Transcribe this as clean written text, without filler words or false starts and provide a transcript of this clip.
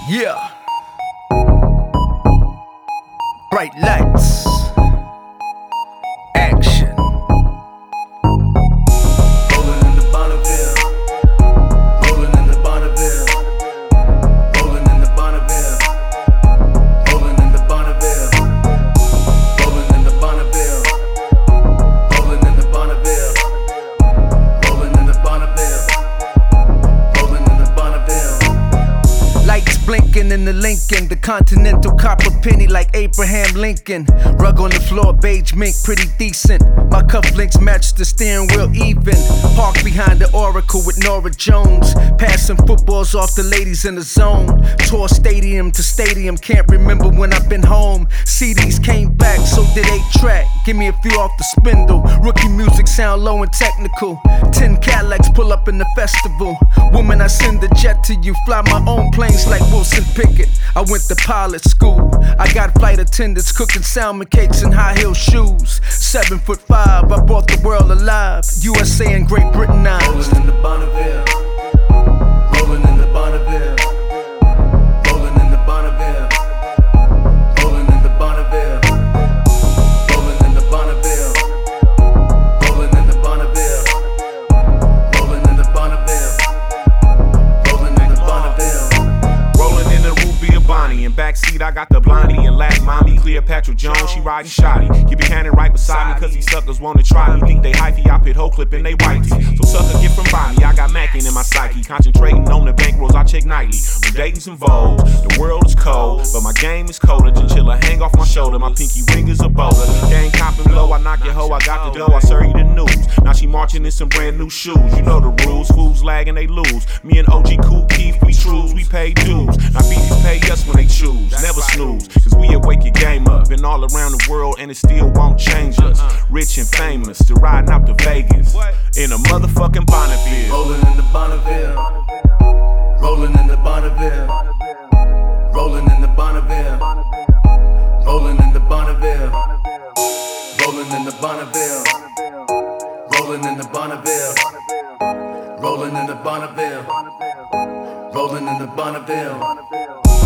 Yeah. Bright lights. Action. Rolling in the Bonneville. Rolling in the Bonneville. Rolling in the Bonneville. Rolling in the Bonneville. Rolling in the Bonneville. Rolling in the Bonneville. Rolling in the Bonneville. Rolling in the Bonneville. Lights blinking in the Lincoln, the Continental copper penny like Abraham Lincoln. Rug on the floor, beige mink, pretty decent. My cufflinks match the steering wheel even. Parked behind the Oracle with Nora Jones. Passing footballs off the ladies in the zone. Tour stadium to stadium, can't remember when I've been home. CDs came back, so did 8-track. Give me a few off the spindle. Rookie music sound low and technical. 10 Cadillacs pull up in the festival. Woman, I send the jet to you. Fly my own planes like Wilson Pickett. I went to pilot school. I got flight attendants cooking salmon cakes and high heel shoes. 7'5", I brought the world alive. USA and Great Britain eyes. Rolling in the Bonneville. Rolling in the Bonneville. Rolling in the Bonneville. Rolling in the Bonneville. Rolling in the Bonneville. Rolling in the Bonneville. Rolling in the Bonneville. Rolling in the Bonneville. Rolling in the Ruby and Bonnie. In backseat, I got the blondie and last mommy. Cleopatra Jones, she riding shoddy. Keep your cannon right beside me, cause these suckers wanna try me. Think they hyphy, I pit whole clip and they whitey. So sucker get from by me, I got Mackin in my psyche. Concentrating on the bankrolls, I check nightly. When dating some Vogue, the world is cold, but my game is colder. Chinchilla hang off my shoulder, my pinky ring is a boulder. Gang copping blow, I knock your hoe, I got the dough, I serve you the news. Now she marching in some brand new shoes. You know the rules, fools lagging, they lose. Me and OG Kool Keith, we trues, we pay dues. Now BDs pay us when they choose, never snooze. Cause we wake your game up. Been all around the world and it still won't change us. Rich and famous, still riding out to Vegas in a motherfucking Bonneville. Rolling in the Bonneville. Rolling in the Bonneville. Rolling in the Bonneville. Rolling in the Bonneville. Rolling in the Bonneville. Rolling in the Bonneville. Rolling in the Bonneville. Rolling in the Bonneville.